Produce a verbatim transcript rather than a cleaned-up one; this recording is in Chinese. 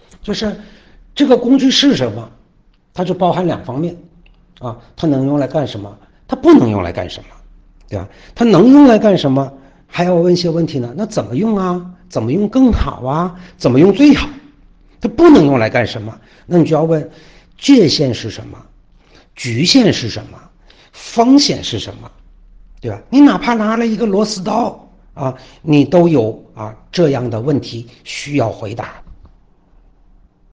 就是这个工具是什么，它就包含两方面啊，它能用来干什么，它不能用来干什么，对吧？它能用来干什么，还要问一些问题呢？那怎么用啊？怎么用更好啊？怎么用最好？它不能用来干什么？那你就要问界限是什么，局限是什么，风险是什么，对吧？你哪怕拿了一个螺丝刀啊，你都有啊这样的问题需要回答。